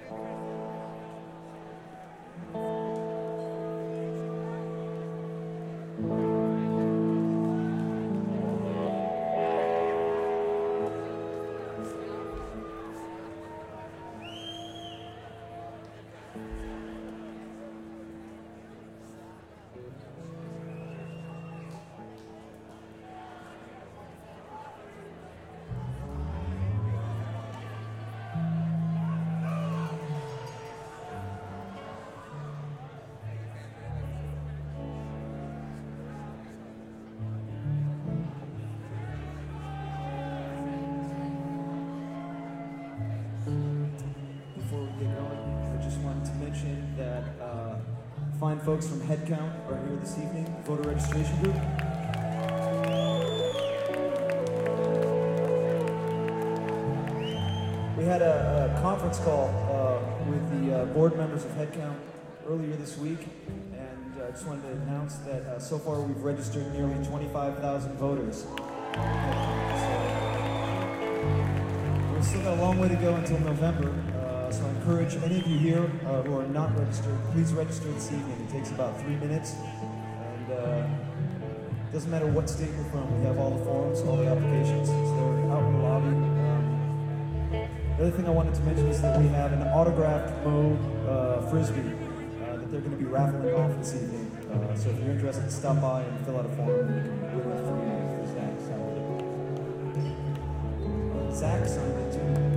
Before we get going, I just wanted to mention that fine folks from Headcount are here this evening, voter registration group. We had a conference call with the board members of Headcount earlier this week, and I just wanted to announce that so far we've registered nearly 25,000 voters. We've still got a long way to go until November, so I encourage any of you here who are not registered, please register this evening. It takes about 3 minutes, and it doesn't matter what state you're from, we have all the forms, all the applications, so they're out in the lobby. The other thing I wanted to mention is that we have an autographed mode Frisbee that they're going to be raffling off this evening. So if you're interested, stop by and fill out a form and you can win it for Zach. Zach signed it too.